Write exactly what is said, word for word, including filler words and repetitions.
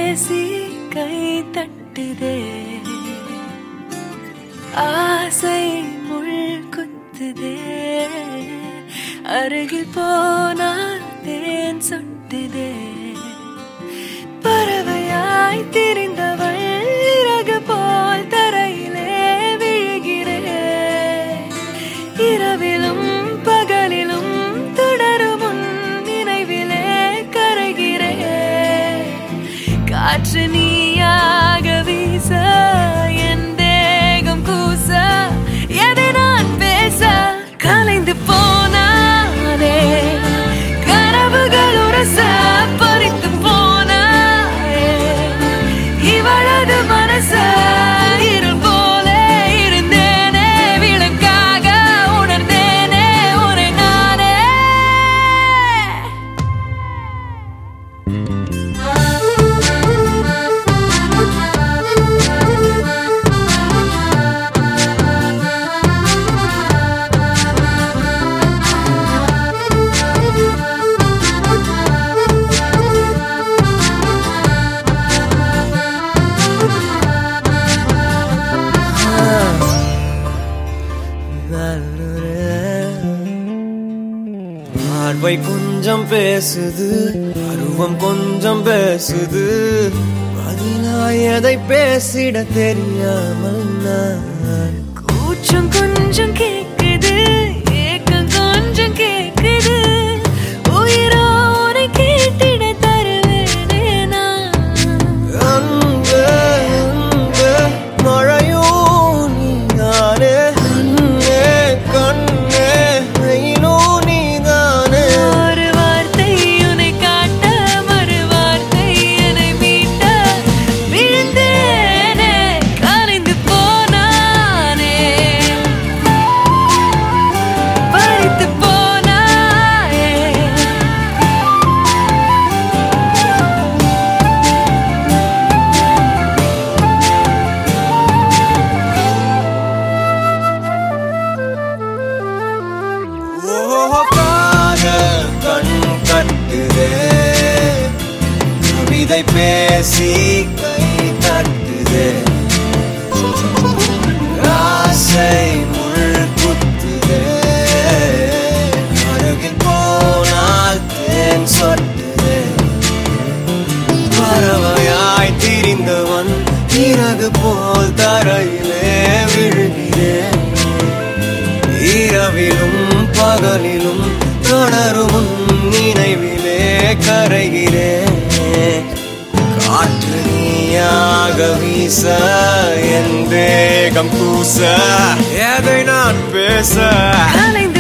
பேசி கை தட்டுதே ஆசை முள் குத்துதே அருகில் போனால் தேன் சொட்டுதே பறவையாய் திரிந்தவள் இறகு போல் தரையிலே விழுகிறேன் இரவிலும் பகலிலும் தொடரும் உன் நினைவிலே கரைகிறேன் காற்று நீயாக வீச என் தேகம் கூச எதை நான் பேச கலைந்து போனானே கனவுகள் உரச பறித்து போனாயே இவளது மனச இருள் போல இருந்தேனே விளக்காக உணர்ந்தேனே உன்னை நானே பார்வை கொஞ்சம் பேசுது அருவம் கொஞ்சம் பேசுது பதிலாய் எதை பேசிட தெரியாமல் நான் கூச்சம் கொஞ்சம் கேக்குது ஏக்கம் கொஞ்சம் கேக்குது உயிரோடு கேட்டிட தருவேனே நான் அன்பு அன்பு மழையோ நீதானே கண்ணே கண்ணே வெயிலோ நீதானே ஒரு வார்த்தை உன்னை காட்ட மறு வார்த்தை என்னை மீட்ட விழுந்தேனே கலைந்து போனானே பறித்து போனாயே ஓ காதல் கண் கட்டுதே கவிதை பேசி கை தட்டுதே ஆசை முள் குத்துதே அருகில் போனால் தேன் சொட்டுதே பறவையாய் திரிந்தவன் இறகு போல் தரையிலே விழுகிறேன் இரவிலும் பகலிலும் தொடரும் உன் நினைவிலே கரைகிறேன் காற்று நீயாக வீச என் தேகம் கூச எதை நான் பேச கலைந்து